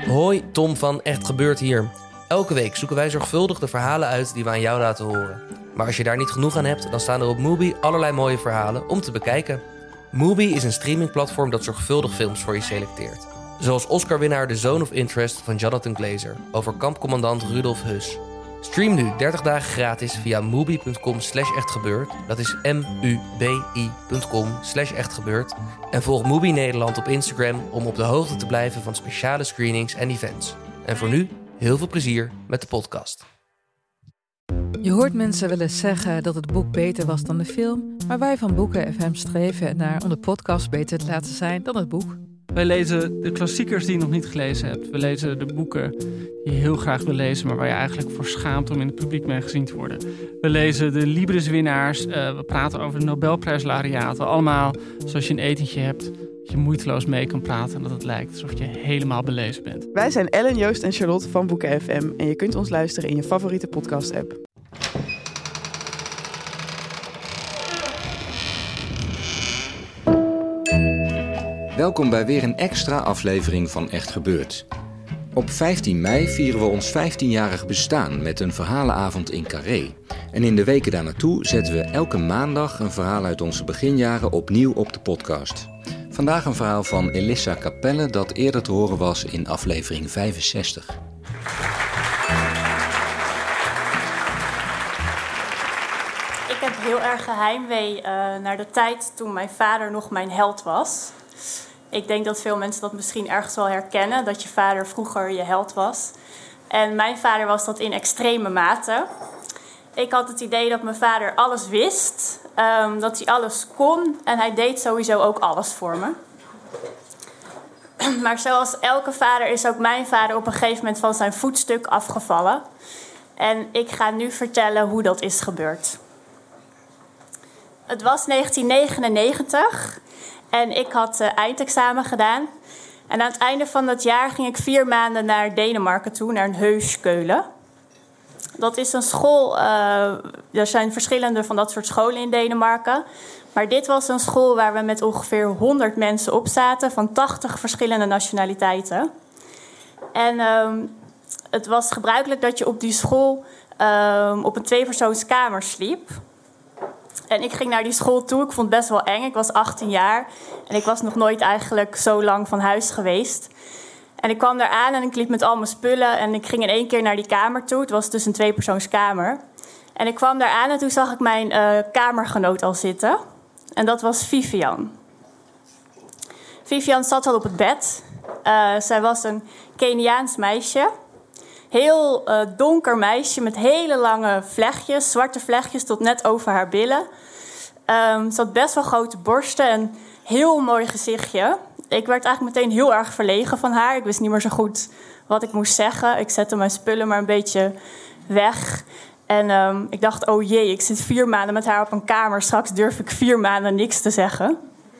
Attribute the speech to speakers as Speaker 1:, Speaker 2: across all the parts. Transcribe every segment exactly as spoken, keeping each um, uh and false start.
Speaker 1: Hoi, Tom van Echt Gebeurd hier. Elke week zoeken wij zorgvuldig de verhalen uit die we aan jou laten horen. Maar als je daar niet genoeg aan hebt, dan staan er op Mubi allerlei mooie verhalen om te bekijken. Mubi is een streamingplatform dat zorgvuldig films voor je selecteert. Zoals Oscar-winnaar The Zone of Interest van Jonathan Glazer over kampcommandant Rudolf Höss. Stream nu dertig dagen gratis via mubi.com slash echtgebeurd. Dat is M-U-B-I.com slash echtgebeurd. En volg Mubi Nederland op Instagram om op de hoogte te blijven van speciale screenings en events. En voor nu, heel veel plezier met de podcast.
Speaker 2: Je hoort mensen wel eens zeggen dat het boek beter was dan de film, maar wij van Boeken F M streven naar om de podcast beter te laten zijn dan het boek.
Speaker 3: Wij lezen de klassiekers die je nog niet gelezen hebt. We lezen de boeken die je heel graag wil lezen, maar waar je eigenlijk voor schaamt om in het publiek mee gezien te worden. We lezen de Libris-winnaars. Uh, we praten over de Nobelprijslaureaten. Allemaal zoals je een etentje hebt, dat je moeiteloos mee kan praten en dat het lijkt alsof je helemaal belezen bent.
Speaker 4: Wij zijn Ellen, Joost en Charlotte van Boeken F M en je kunt ons luisteren in je favoriete podcast-app.
Speaker 5: Welkom bij weer een extra aflevering van Echt Gebeurd. Op vijftien mei vieren we ons vijftienjarig bestaan met een verhalenavond in Carré. En in de weken daarnaartoe zetten we elke maandag een verhaal uit onze beginjaren opnieuw op de podcast. Vandaag een verhaal van Elissa Capelle dat eerder te horen was in aflevering vijfenzestig.
Speaker 6: Ik heb heel erg geheimwee uh, naar de tijd toen mijn vader nog mijn held was. Ik denk dat veel mensen dat misschien ergens wel herkennen, dat je vader vroeger je held was. En mijn vader was dat in extreme mate. Ik had het idee dat mijn vader alles wist, um, dat hij alles kon en hij deed sowieso ook alles voor me. Maar zoals elke vader is ook mijn vader op een gegeven moment van zijn voetstuk afgevallen. En ik ga nu vertellen hoe dat is gebeurd. Het was negentien negenennegentig en ik had uh, eindexamen gedaan. En aan het einde van dat jaar ging ik vier maanden naar Denemarken toe, naar een Heuskeulen. Dat is een school, uh, er zijn verschillende van dat soort scholen in Denemarken. Maar dit was een school waar we met ongeveer honderd mensen op zaten, van tachtig verschillende nationaliteiten. En um, het was gebruikelijk dat je op die school um, op een tweepersoonskamer sliep. En ik ging naar die school toe. Ik vond het best wel eng. Ik was achttien jaar. En ik was nog nooit eigenlijk zo lang van huis geweest. En ik kwam daar aan en ik liep met al mijn spullen. En ik ging in één keer naar die kamer toe. Het was dus een tweepersoonskamer. En ik kwam daar aan en toen zag ik mijn uh, kamergenoot al zitten. En dat was Vivian. Vivian zat al op het bed. Uh, zij was een Keniaans meisje. Heel uh, donker meisje met hele lange vlechtjes, zwarte vlechtjes tot net over haar billen. Um, ze had best wel grote borsten en heel mooi gezichtje. Ik werd eigenlijk meteen heel erg verlegen van haar. Ik wist niet meer zo goed wat ik moest zeggen. Ik zette mijn spullen maar een beetje weg. En um, ik dacht, oh jee, ik zit vier maanden met haar op een kamer. Straks durf ik vier maanden niks te zeggen.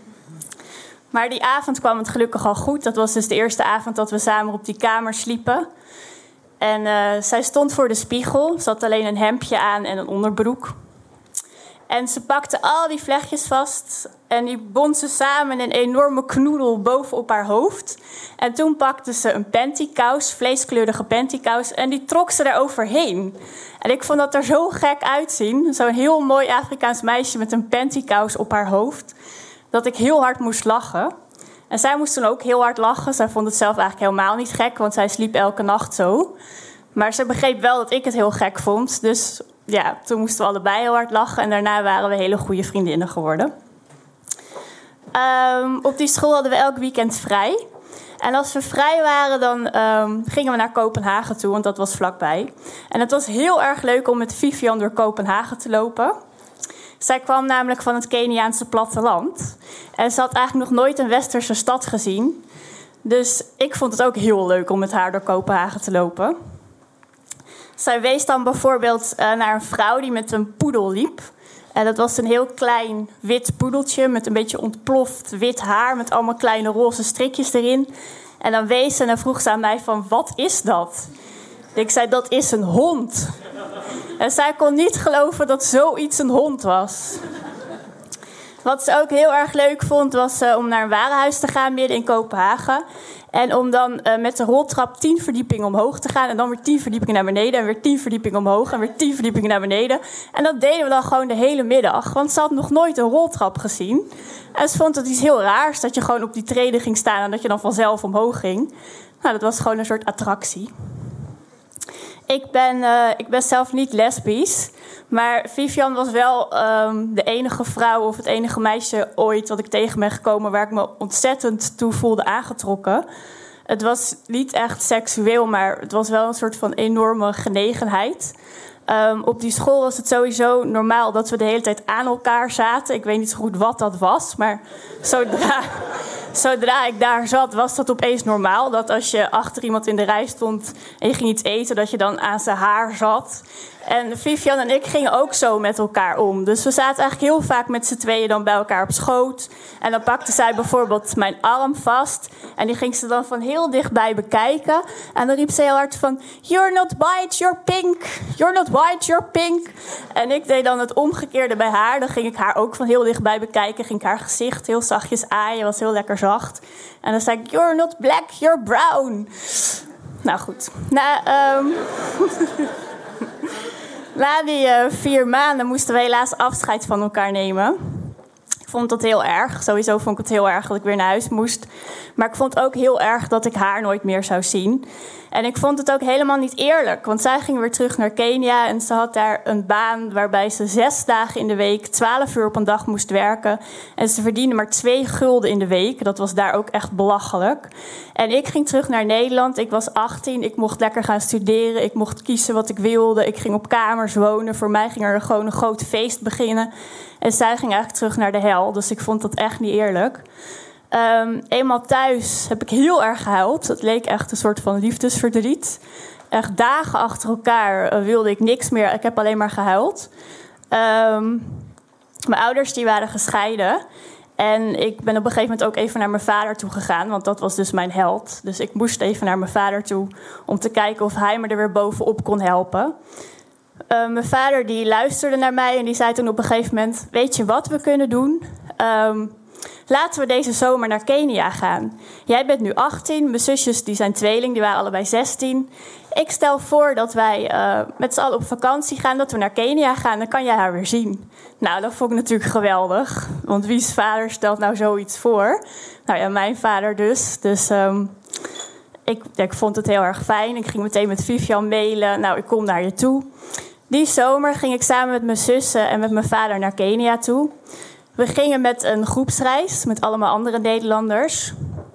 Speaker 6: Maar die avond kwam het gelukkig al goed. Dat was dus de eerste avond dat we samen op die kamer sliepen. En uh, zij stond voor de spiegel. Ze had alleen een hemdje aan en een onderbroek. En ze pakte al die vlechtjes vast. En die bond ze samen in een enorme knoedel bovenop haar hoofd. En toen pakte ze een pantykous, vleeskleurige pantykous. En die trok ze daar overheen. En ik vond dat er zo gek uitzien. Zo'n heel mooi Afrikaans meisje met een pantykous op haar hoofd. Dat ik heel hard moest lachen. En zij moest toen ook heel hard lachen. Zij vond het zelf eigenlijk helemaal niet gek, want zij sliep elke nacht zo. Maar ze begreep wel dat ik het heel gek vond. Dus ja, toen moesten we allebei heel hard lachen. En daarna waren we hele goede vriendinnen geworden. Um, op die school hadden we elk weekend vrij. En als we vrij waren, dan um, gingen we naar Kopenhagen toe, want dat was vlakbij. En het was heel erg leuk om met Vivian door Kopenhagen te lopen. Zij kwam namelijk van het Keniaanse platteland. En ze had eigenlijk nog nooit een westerse stad gezien. Dus ik vond het ook heel leuk om met haar door Kopenhagen te lopen. Zij wees dan bijvoorbeeld uh, naar een vrouw die met een poedel liep. En dat was een heel klein wit poedeltje met een beetje ontploft wit haar, met allemaal kleine roze strikjes erin. En dan wees ze en dan vroeg ze aan mij van, wat is dat? Ik zei, dat is een hond. En zij kon niet geloven dat zoiets een hond was. Wat ze ook heel erg leuk vond, was uh, om naar een warenhuis te gaan midden in Kopenhagen. En om dan uh, met de roltrap tien verdiepingen omhoog te gaan. En dan weer tien verdiepingen naar beneden. En weer tien verdiepingen omhoog. En weer tien verdiepingen naar beneden. En dat deden we dan gewoon de hele middag. Want ze had nog nooit een roltrap gezien. En ze vond het iets heel raars. Dat je gewoon op die treden ging staan. En dat je dan vanzelf omhoog ging. Nou, dat was gewoon een soort attractie. Ik ben, uh, ik ben zelf niet lesbisch. Maar Vivian was wel um, de enige vrouw of het enige meisje ooit wat ik tegen ben gekomen waar ik me ontzettend toe voelde aangetrokken. Het was niet echt seksueel, maar het was wel een soort van enorme genegenheid. Um, op die school was het sowieso normaal dat we de hele tijd aan elkaar zaten. Ik weet niet zo goed wat dat was, maar zodra, zodra ik daar zat, was dat opeens normaal. Dat als je achter iemand in de rij stond en je ging iets eten, dat je dan aan zijn haar zat. En Vivian en ik gingen ook zo met elkaar om. Dus we zaten eigenlijk heel vaak met z'n tweeën dan bij elkaar op schoot. En dan pakte zij bijvoorbeeld mijn arm vast. En die ging ze dan van heel dichtbij bekijken. En dan riep ze heel hard van... You're not white, you're pink. You're not white, you're pink. En ik deed dan het omgekeerde bij haar. Dan ging ik haar ook van heel dichtbij bekijken. Ging ik haar gezicht heel zachtjes aaien. Was heel lekker zacht. En dan zei ik... You're not black, you're brown. Nou goed. Nou, um... Na die uh, vier maanden moesten we helaas afscheid van elkaar nemen. Ik vond dat heel erg. Sowieso vond ik het heel erg dat ik weer naar huis moest. Maar ik vond ook heel erg dat ik haar nooit meer zou zien. En ik vond het ook helemaal niet eerlijk. Want zij ging weer terug naar Kenia. En ze had daar een baan waarbij ze zes dagen in de week... twaalf uur op een dag moest werken. En ze verdiende maar twee gulden in de week. Dat was daar ook echt belachelijk. En ik ging terug naar Nederland. Ik was achttien. Ik mocht lekker gaan studeren. Ik mocht kiezen wat ik wilde. Ik ging op kamers wonen. Voor mij ging er gewoon een groot feest beginnen. En zij ging eigenlijk terug naar de hel. Dus ik vond dat echt niet eerlijk. Um, eenmaal thuis heb ik heel erg gehuild. Het leek echt een soort van liefdesverdriet. Echt dagen achter elkaar uh, wilde ik niks meer. Ik heb alleen maar gehuild. Um, mijn ouders die waren gescheiden. En ik ben op een gegeven moment ook even naar mijn vader toe gegaan. Want dat was dus mijn held. Dus ik moest even naar mijn vader toe om te kijken of hij me er weer bovenop kon helpen. Uh, mijn vader die luisterde naar mij en die zei toen op een gegeven moment... Weet je wat we kunnen doen? Um, Laten we deze zomer naar Kenia gaan. Jij bent nu achttien, mijn zusjes die zijn tweeling, die waren allebei zestien. Ik stel voor dat wij uh, met z'n allen op vakantie gaan, dat we naar Kenia gaan. Dan kan jij haar weer zien. Nou, dat vond ik natuurlijk geweldig. Want wie's vader stelt nou zoiets voor? Nou ja, mijn vader dus. Dus um, ik, ja, ik vond het heel erg fijn. Ik ging meteen met Vivian mailen. Nou, ik kom naar je toe. Die zomer ging ik samen met mijn zussen en met mijn vader naar Kenia toe. We gingen met een groepsreis met allemaal andere Nederlanders.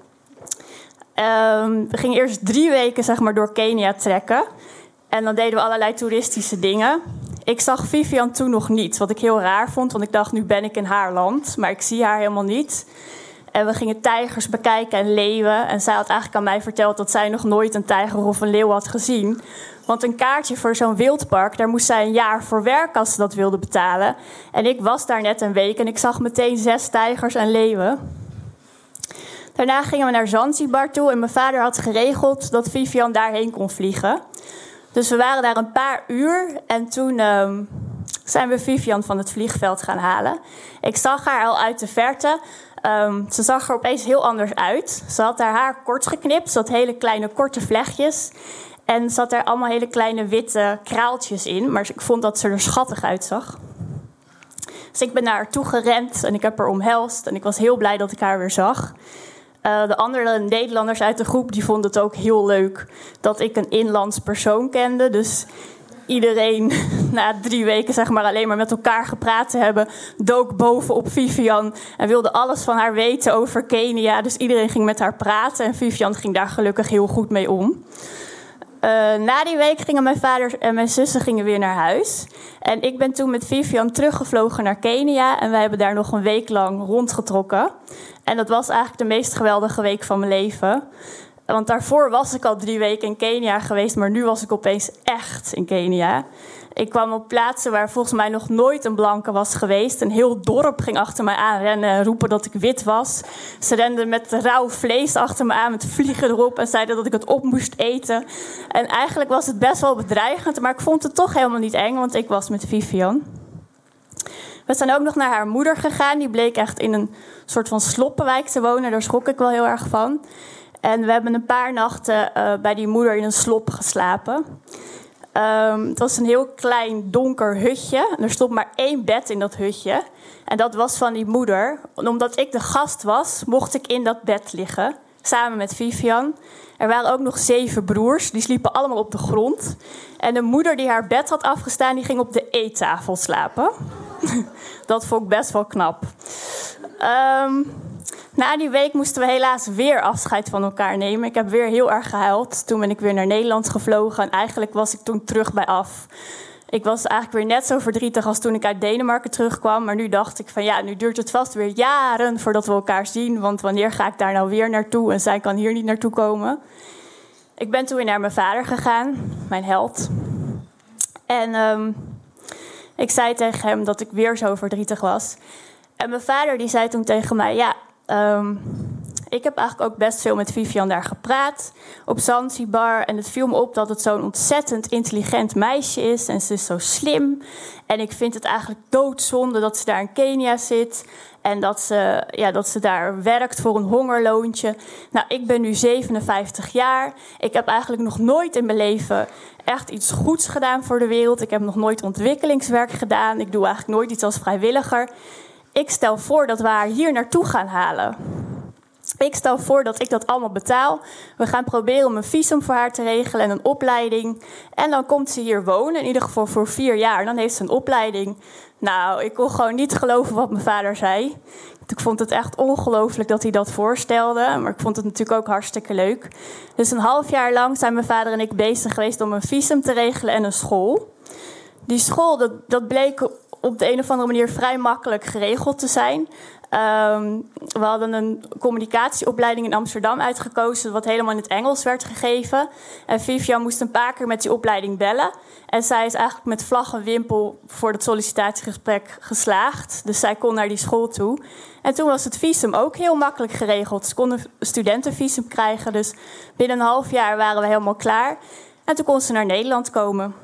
Speaker 6: Um, we gingen eerst drie weken zeg maar, door Kenia trekken. En dan deden we allerlei toeristische dingen. Ik zag Vivian toen nog niet, wat ik heel raar vond. Want ik dacht, nu ben ik in haar land. Maar ik zie haar helemaal niet. En we gingen tijgers bekijken en leeuwen. En zij had eigenlijk aan mij verteld dat zij nog nooit een tijger of een leeuw had gezien. Want een kaartje voor zo'n wildpark, daar moest zij een jaar voor werken als ze dat wilde betalen. En ik was daar net een week en ik zag meteen zes tijgers en leeuwen. Daarna gingen we naar Zanzibar toe en mijn vader had geregeld dat Vivian daarheen kon vliegen. Dus we waren daar een paar uur en toen um, zijn we Vivian van het vliegveld gaan halen. Ik zag haar al uit de verte. Um, ze zag er opeens heel anders uit. Ze had haar haar kort geknipt, ze had hele kleine korte vlechtjes. En zat er allemaal hele kleine witte kraaltjes in. Maar ik vond dat ze er schattig uitzag. Dus ik ben naar haar toe gerend en ik heb haar omhelst. En ik was heel blij dat ik haar weer zag. Uh, de andere Nederlanders uit de groep die vonden het ook heel leuk dat ik een inlands persoon kende. Dus iedereen na drie weken zeg maar, alleen maar met elkaar gepraat te hebben, dook bovenop Vivian en wilde alles van haar weten over Kenia. Dus iedereen ging met haar praten en Vivian ging daar gelukkig heel goed mee om. Uh, na die week gingen mijn vader en mijn zussen gingen weer naar huis. En ik ben toen met Vivian teruggevlogen naar Kenia. En wij hebben daar nog een week lang rondgetrokken. En dat was eigenlijk de meest geweldige week van mijn leven. Want daarvoor was ik al drie weken in Kenia geweest. Maar nu was ik opeens echt in Kenia. Ik kwam op plaatsen waar volgens mij nog nooit een blanke was geweest. Een heel dorp ging achter mij aan rennen en roepen dat ik wit was. Ze renden met rauw vlees achter me aan met vliegen erop en zeiden dat ik het op moest eten. En eigenlijk was het best wel bedreigend, maar ik vond het toch helemaal niet eng, want ik was met Vivian. We zijn ook nog naar haar moeder gegaan. Die bleek echt in een soort van sloppenwijk te wonen. Daar schrok ik wel heel erg van. En we hebben een paar nachten uh, bij die moeder in een slop geslapen. Um, het was een heel klein donker hutje. En er stond maar één bed in dat hutje. En dat was van die moeder. En omdat ik de gast was, mocht ik in dat bed liggen. Samen met Vivian. Er waren ook nog zeven broers. Die sliepen allemaal op de grond. En de moeder die haar bed had afgestaan, die ging op de eettafel slapen. Dat vond ik best wel knap. Um, na die week moesten we helaas weer afscheid van elkaar nemen. Ik heb weer heel erg gehuild. Toen ben ik weer naar Nederland gevlogen. En eigenlijk was ik toen terug bij af. Ik was eigenlijk weer net zo verdrietig als toen ik uit Denemarken terugkwam. Maar nu dacht ik van ja, nu duurt het vast weer jaren voordat we elkaar zien. Want wanneer ga ik daar nou weer naartoe? En zij kan hier niet naartoe komen. Ik ben toen weer naar mijn vader gegaan. Mijn held. En um, ik zei tegen hem dat ik weer zo verdrietig was. En mijn vader die zei toen tegen mij... ja, um, ik heb eigenlijk ook best veel met Vivian daar gepraat. Op Zanzibar. En het viel me op dat het zo'n ontzettend intelligent meisje is. En ze is zo slim. En ik vind het eigenlijk doodzonde dat ze daar in Kenia zit. En dat ze, ja, dat ze daar werkt voor een hongerloontje. Nou, ik ben nu zevenenvijftig jaar. Ik heb eigenlijk nog nooit in mijn leven echt iets goeds gedaan voor de wereld. Ik heb nog nooit ontwikkelingswerk gedaan. Ik doe eigenlijk nooit iets als vrijwilliger. Ik stel voor dat we haar hier naartoe gaan halen. Ik stel voor dat ik dat allemaal betaal. We gaan proberen om een visum voor haar te regelen en een opleiding. En dan komt ze hier wonen, in ieder geval voor vier jaar. En dan heeft ze een opleiding. Nou, ik kon gewoon niet geloven wat mijn vader zei. Ik vond het echt ongelooflijk dat hij dat voorstelde. Maar ik vond het natuurlijk ook hartstikke leuk. Dus een half jaar lang zijn mijn vader en ik bezig geweest om een visum te regelen en een school. Die school, dat, dat bleek op de een of andere manier vrij makkelijk geregeld te zijn. Um, we hadden een communicatieopleiding in Amsterdam uitgekozen, wat helemaal in het Engels werd gegeven. En Vivian moest een paar keer met die opleiding bellen. En zij is eigenlijk met vlag en wimpel voor het sollicitatiegesprek geslaagd. Dus zij kon naar die school toe. En toen was het visum ook heel makkelijk geregeld. Ze konden een studentenvisum krijgen. Dus binnen een half jaar waren we helemaal klaar. En toen kon ze naar Nederland komen.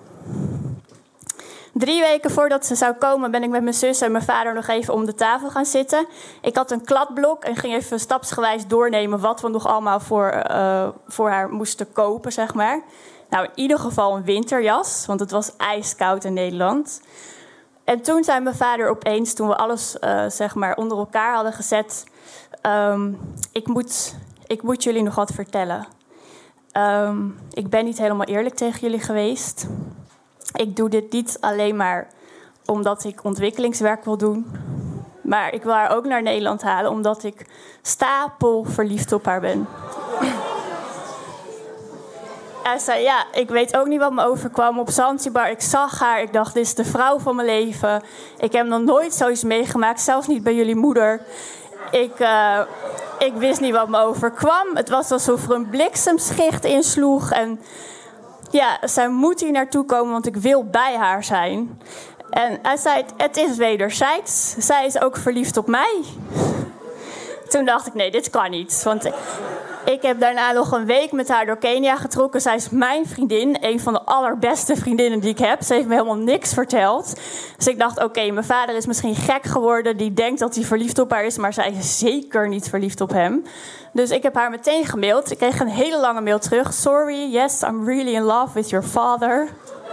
Speaker 6: Drie weken voordat ze zou komen ben ik met mijn zus en mijn vader nog even om de tafel gaan zitten. Ik had een kladblok en ging even stapsgewijs doornemen wat we nog allemaal voor, uh, voor haar moesten kopen, zeg maar. Nou, in ieder geval een winterjas, want het was ijskoud in Nederland. En toen zei mijn vader opeens, toen we alles uh, zeg maar onder elkaar hadden gezet... Um, ik, moet, ik moet jullie nog wat vertellen. Um, ik ben niet helemaal eerlijk tegen jullie geweest. Ik doe dit niet alleen maar omdat ik ontwikkelingswerk wil doen. Maar ik wil haar ook naar Nederland halen omdat ik stapel verliefd op haar ben. Hij zei, ja, ik weet ook niet wat me overkwam op Zanzibar. Ik zag haar, ik dacht, dit is de vrouw van mijn leven. Ik heb nog nooit zoiets meegemaakt, zelfs niet bij jullie moeder. Ik, uh, ik wist niet wat me overkwam. Het was alsof er een bliksemschicht insloeg. En ja, zij moet hier naartoe komen, want ik wil bij haar zijn. En hij zei, het is wederzijds. Zij is ook verliefd op mij. Toen dacht ik, nee, dit kan niet. Want ik heb daarna nog een week met haar door Kenia getrokken. Zij is mijn vriendin, een van de allerbeste vriendinnen die ik heb. Ze heeft me helemaal niks verteld. Dus ik dacht, oké, okay, mijn vader is misschien gek geworden. Die denkt dat hij verliefd op haar is, maar zij is zeker niet verliefd op hem. Dus ik heb haar meteen gemaild. Ik kreeg een hele lange mail terug. Sorry, yes, I'm really in love with your father.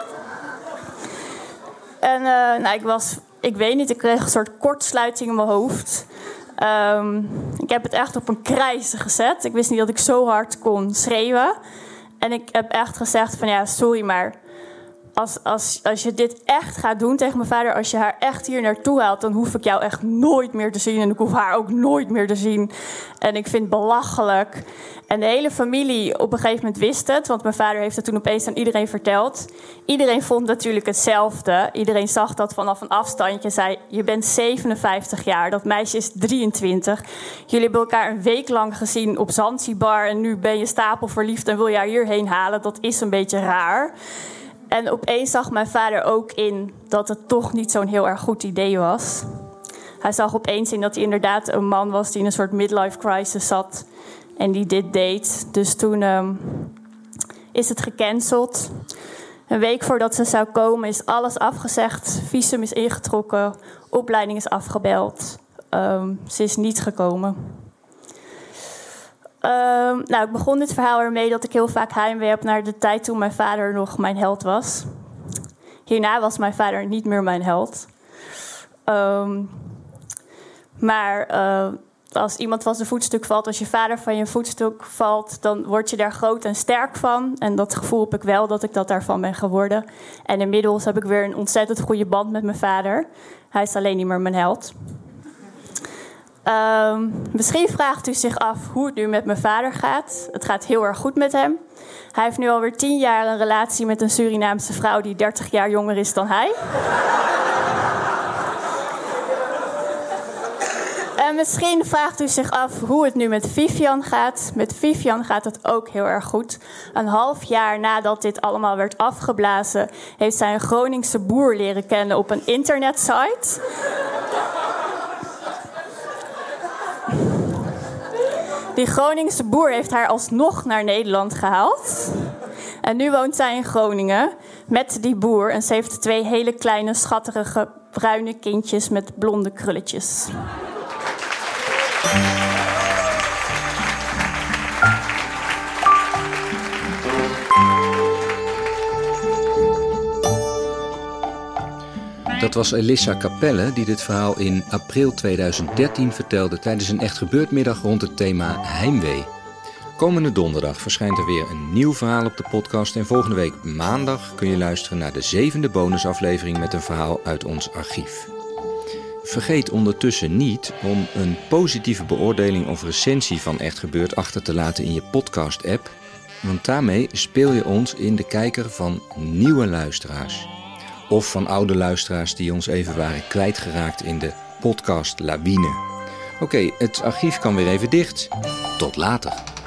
Speaker 6: En uh, nou, ik was, ik weet niet, ik kreeg een soort kortsluiting in mijn hoofd. Um, ik heb het echt op een krijzen gezet. Ik wist niet dat ik zo hard kon schreeuwen. En ik heb echt gezegd van ja, sorry, maar als, als, als je dit echt gaat doen tegen mijn vader, als je haar echt hier naartoe haalt, dan hoef ik jou echt nooit meer te zien. En ik hoef haar ook nooit meer te zien. En ik vind het belachelijk. En de hele familie op een gegeven moment wist het, want mijn vader heeft het toen opeens aan iedereen verteld. Iedereen vond natuurlijk hetzelfde. Iedereen zag dat vanaf een afstandje. Zei, je bent zevenenvijftig jaar, dat meisje is drieëntwintig. Jullie hebben elkaar een week lang gezien op Zanzibar en nu ben je stapelverliefd en wil je haar hierheen halen. Dat is een beetje raar. En opeens zag mijn vader ook in dat het toch niet zo'n heel erg goed idee was. Hij zag opeens in dat hij inderdaad een man was die in een soort midlife crisis zat en die dit deed. Dus toen um, is het gecanceld. Een week voordat ze zou komen is alles afgezegd. Visum is ingetrokken. Opleiding is afgebeld. Um, ze is niet gekomen. nou, ik begon dit verhaal ermee dat ik heel vaak heimwee heb naar de tijd toen mijn vader nog mijn held was. Hierna was mijn vader niet meer mijn held. Um, maar uh, als iemand van zijn voetstuk valt, als je vader van je voetstuk valt, dan word je daar groot en sterk van. En dat gevoel heb ik wel, dat ik dat daarvan ben geworden. En inmiddels heb ik weer een ontzettend goede band met mijn vader. Hij is alleen niet meer mijn held. Um, misschien vraagt u zich af hoe het nu met mijn vader gaat. Het gaat heel erg goed met hem. Hij heeft nu alweer tien jaar een relatie met een Surinaamse vrouw die dertig jaar jonger is dan hij. En misschien vraagt u zich af hoe het nu met Vivian gaat. Met Vivian gaat het ook heel erg goed. Een half jaar nadat dit allemaal werd afgeblazen, heeft zij een Groningse boer leren kennen op een internetsite. Die Groningse boer heeft haar alsnog naar Nederland gehaald. En nu woont zij in Groningen met die boer. En ze heeft twee hele kleine, schatterige, bruine kindjes met blonde krulletjes.
Speaker 5: Dat was Elissa Capelle die dit verhaal in april tweeduizend dertien vertelde tijdens een Echt Gebeurd middag rond het thema heimwee. Komende donderdag verschijnt er weer een nieuw verhaal op de podcast en volgende week maandag kun je luisteren naar de zevende bonusaflevering met een verhaal uit ons archief. Vergeet ondertussen niet om een positieve beoordeling of recensie van Echt Gebeurd achter te laten in je podcast-app, want daarmee speel je ons in de kijker van nieuwe luisteraars. Of van oude luisteraars die ons even waren kwijtgeraakt in de podcast-lawine. Oké, het archief kan weer even dicht. Tot later.